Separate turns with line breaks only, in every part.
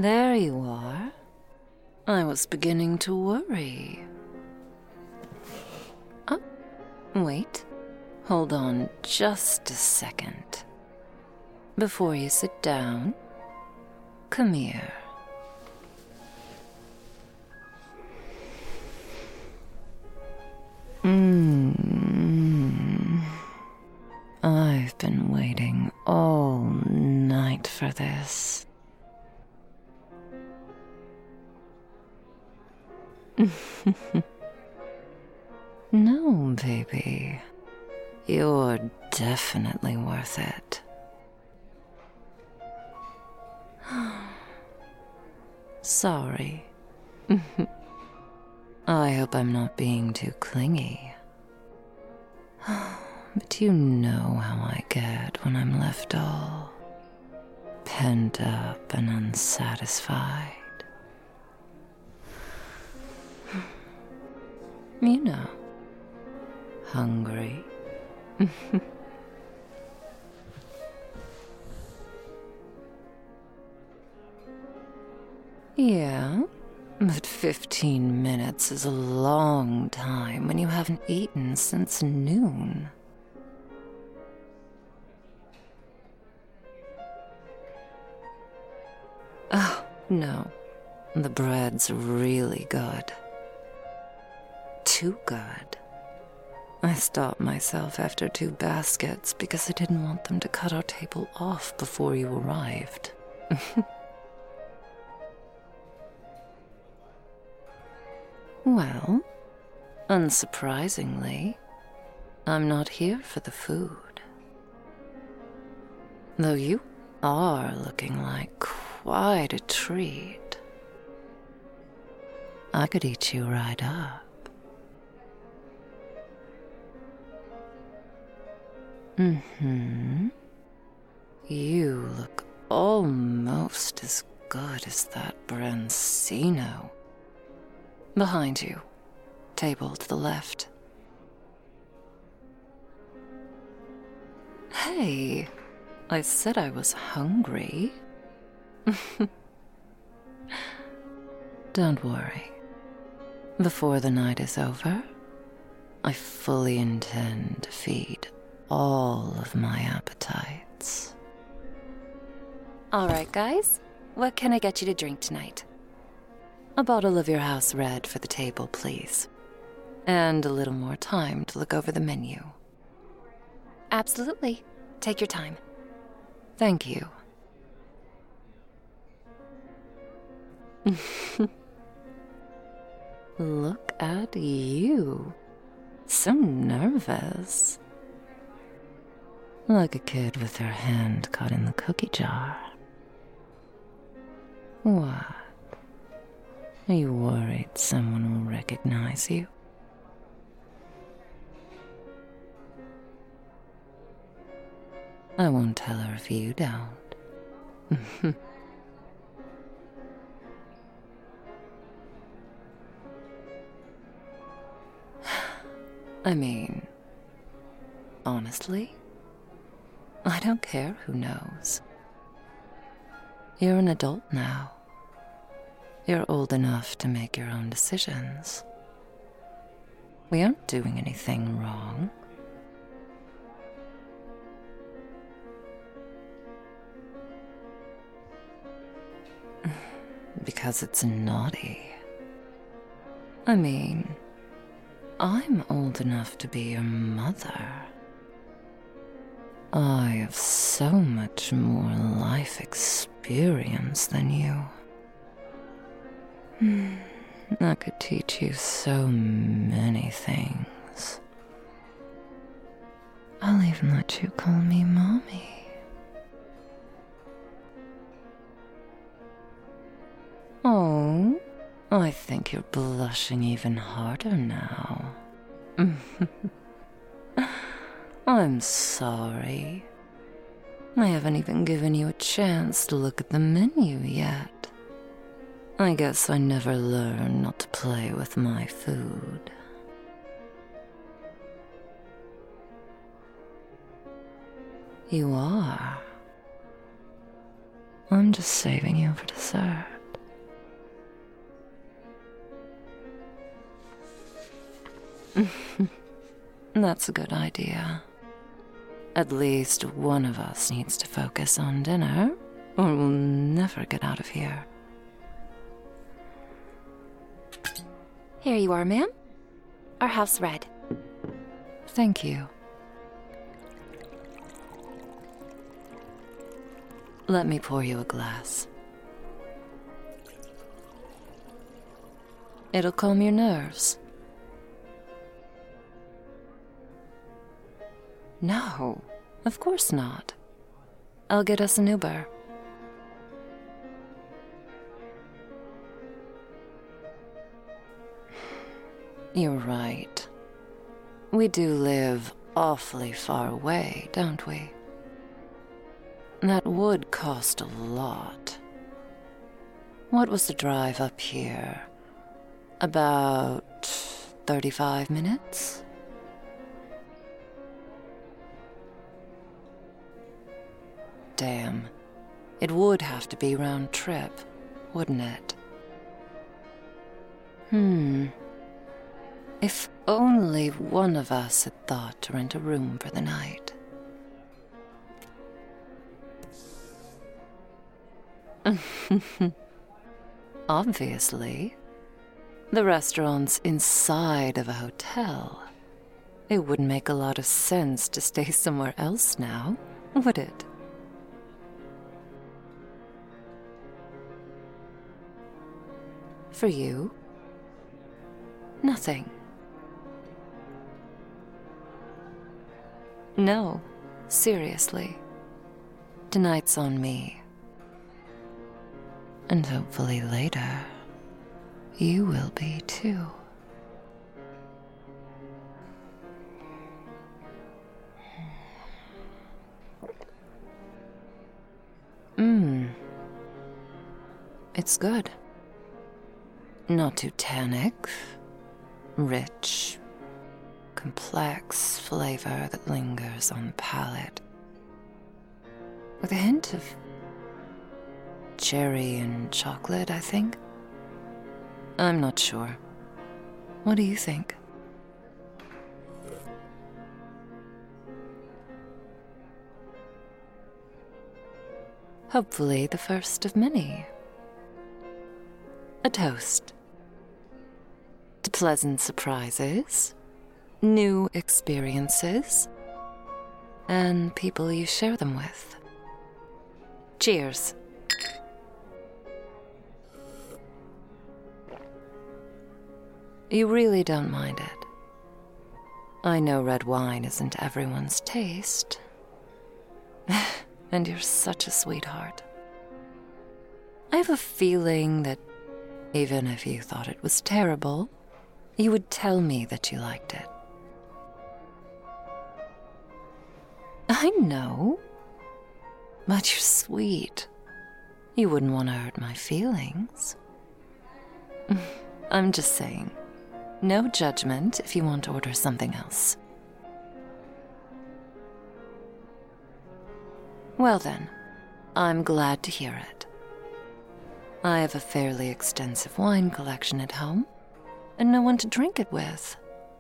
There you are. I was beginning to worry. Oh, wait. Hold on just a second. Before you sit down, come here. I've been waiting all night for this. No, baby. You're definitely worth it. Sorry. I hope I'm not being too clingy. But you know how I get when I'm left all pent up and unsatisfied. You know, hungry. Yeah, but 15 minutes is a long time when you haven't eaten since noon. Oh, no. The bread's really good. Too good. I stopped myself after 2 baskets because I didn't want them to cut our table off before you arrived. Well, unsurprisingly, I'm not here for the food. Though you are looking like quite a treat. I could eat you right up. You look almost as good as that Branzino. Behind you, table to the left. Hey, I said I was hungry. Don't worry. Before the night is over, I fully intend to feed all of my appetites. All right, guys. What can I get you to drink tonight? A bottle of your house red for the table, please. And a little more time to look over the menu. Absolutely. Take your time. Thank you. Look at you. So nervous. Like a kid with her hand caught in the cookie jar. What? Are you worried someone will recognize you? I won't tell her if you don't. I mean, honestly, I don't care who knows. You're an adult now. You're old enough to make your own decisions. We aren't doing anything wrong. Because it's naughty. I mean, I'm old enough to be your mother. I have so much more life experience than you. I could teach you so many things. I'll even let you call me Mommy. Oh, I think you're blushing even harder now. I'm sorry. I haven't even given you a chance to look at the menu yet. I guess I never learned not to play with my food. You are. I'm just saving you for dessert. That's a good idea. At least one of us needs to focus on dinner, or we'll never get out of here.
Here you are, ma'am. Our house red.
Thank you. Let me pour you a glass. It'll calm your nerves. No, of course not. I'll get us an Uber. You're right. We do live awfully far away, don't we? That would cost a lot. What was the drive up here? About 35 minutes? Damn. It would have to be round trip, wouldn't it? If only one of us had thought to rent a room for the night. Obviously. The restaurant's inside of a hotel. It wouldn't make a lot of sense to stay somewhere else now, would it? For you? Nothing. No, seriously. Tonight's on me. And hopefully later, you will be too. It's good. Not too tannic. Rich, complex flavor that lingers on the palate. With a hint of cherry and chocolate, I think. I'm not sure. What do you think? Hopefully the first of many. A toast to pleasant surprises, new experiences, and people you share them with. Cheers. You really don't mind it. I know red wine isn't everyone's taste. And you're such a sweetheart. I have a feeling that even if you thought it was terrible, you would tell me that you liked it. I know. But you're sweet. You wouldn't want to hurt my feelings. I'm just saying. No judgment if you want to order something else. Well then, I'm glad to hear it. I have a fairly extensive wine collection at home, and no one to drink it with.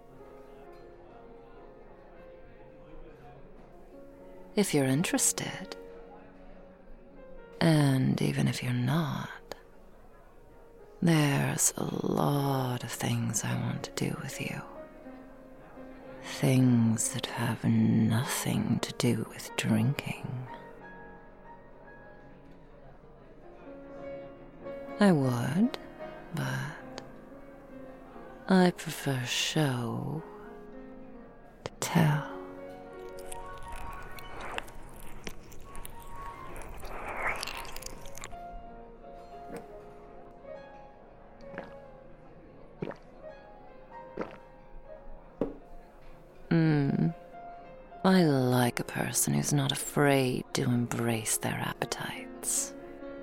If you're interested, and even if you're not, there's a lot of things I want to do with you. Things that have nothing to do with drinking. I would, but I prefer show to tell. I like a person who's not afraid to embrace their appetites.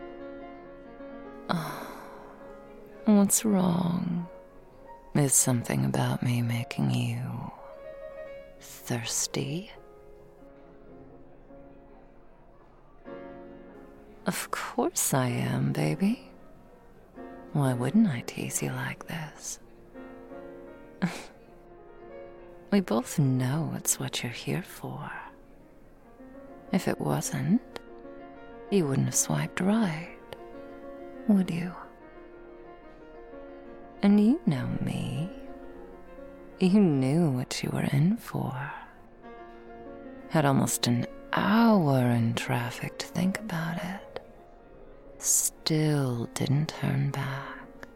Oh, what's wrong? Is something about me making you thirsty? Of course I am, baby. Why wouldn't I tease you like this? We both know it's what you're here for. If it wasn't, you wouldn't have swiped right, would you? And you know me. You knew what you were in for. Had almost an hour in traffic to think about it. Still didn't turn back.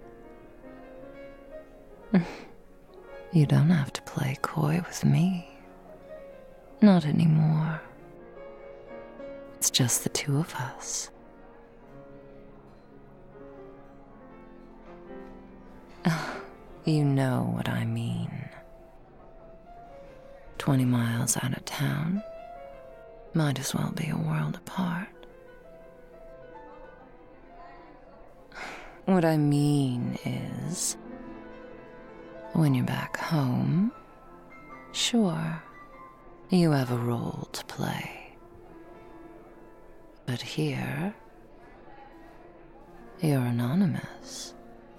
You don't have to play coy with me. Not anymore. It's just the two of us. You know what I mean. 20 miles out of town. Might as well be a world apart. What I mean is, when you're back home, sure, you have a role to play. But here, you're anonymous.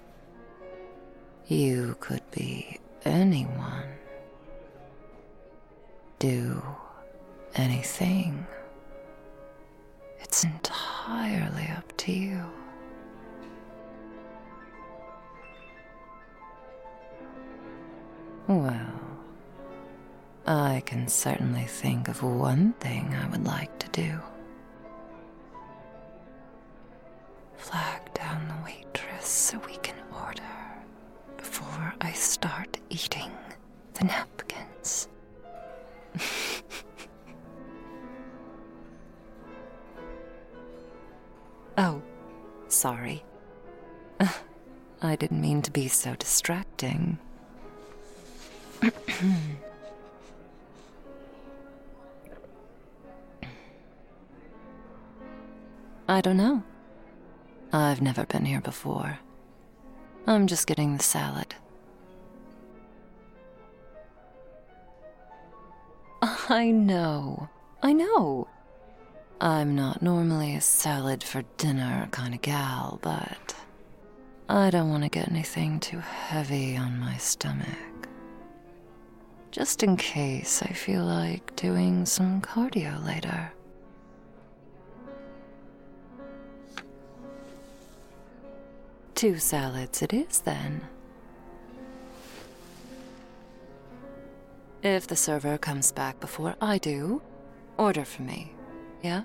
You could be anyone. Do anything. It's entirely up to you. Well, I can certainly think of one thing I would like to do. Flag down the waitress so we can order before I start eating the napkins. Oh, sorry. I didn't mean to be so distracting. I don't know. I've never been here before. I'm just getting the salad. I know. I'm not normally a salad for dinner kind of gal, but I don't want to get anything too heavy on my stomach. Just in case I feel like doing some cardio later. Two salads it is, then. If the server comes back before I do, order for me, yeah?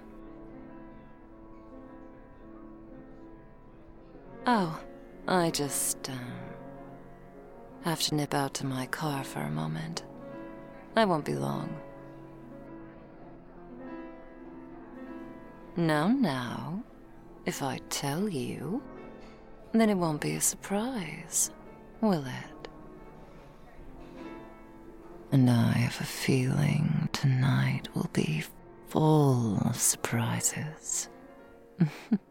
Oh, I just, have to nip out to my car for a moment. I won't be long. Now, if I tell you, then it won't be a surprise, will it? And I have a feeling tonight will be full of surprises.